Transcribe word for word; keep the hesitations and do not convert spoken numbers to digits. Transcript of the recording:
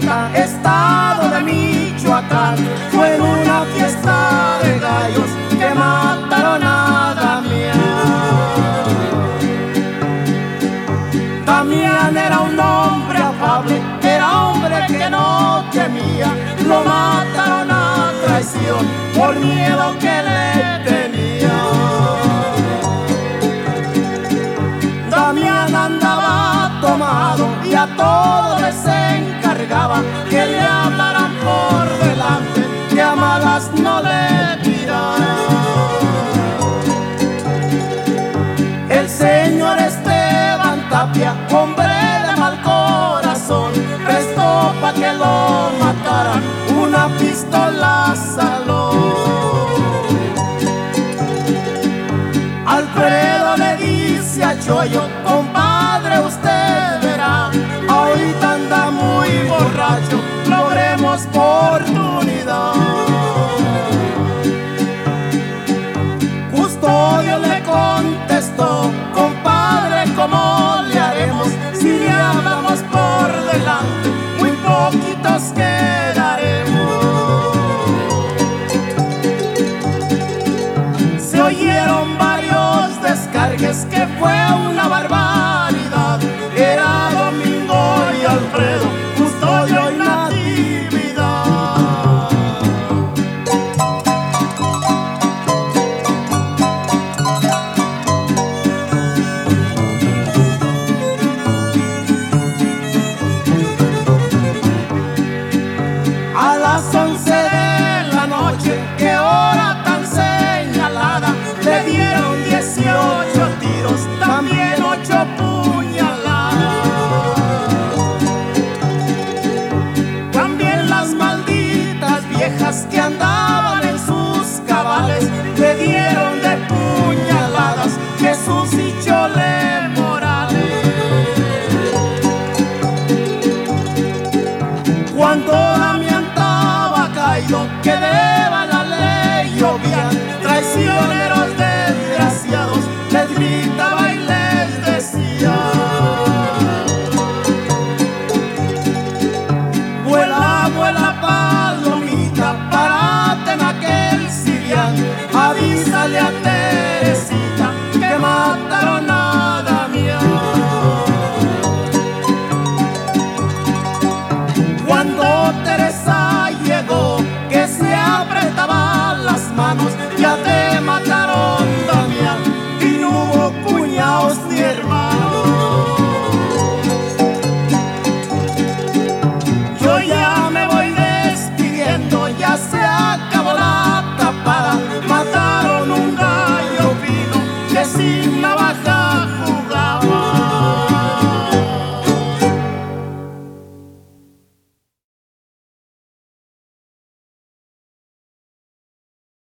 Huerta, estado de Michoacán. Fue en una fiesta de gallos que mataron a Damián. Damián era un hombre afable, era hombre que no temía. Lo mataron a traición por miedo que le tenía. Damián andaba tomado y a todos les encargaba que le hablaran por delante, que a malas no le tiraran. El señor Esteban Tapia, hombre de mal corazón, prestó pa' que lo mataran, una pistola saló. Alfredo le dice a Choyo: compadre, usted verá, ahorita anda muy borracho, logremos oportunidad. Custodio le contestó: compadre, ¿cómo le haremos? Si le hablamos por delante, muy poquitos quedaremos. Se oyeron varios descargues, que fue una barbaridad. Era Domingo y Alfredo, Custodio y Natividad. A las once de la noche, qué hora tan señalada, le dieron dieciocho tiros, también ocho puñaladas. También las malditas viejas que andaban en sus cabales le dieron de puñaladas Jesús y Chole Morales. Cuando Damián estaba caído, que deba la ley llovían, traicioneros desgraciados, les gritaba y les decía: vuela, vuela palomita, párate en aquel sillán, avísale a Teresita que mataron a Damián. Cuando Teresita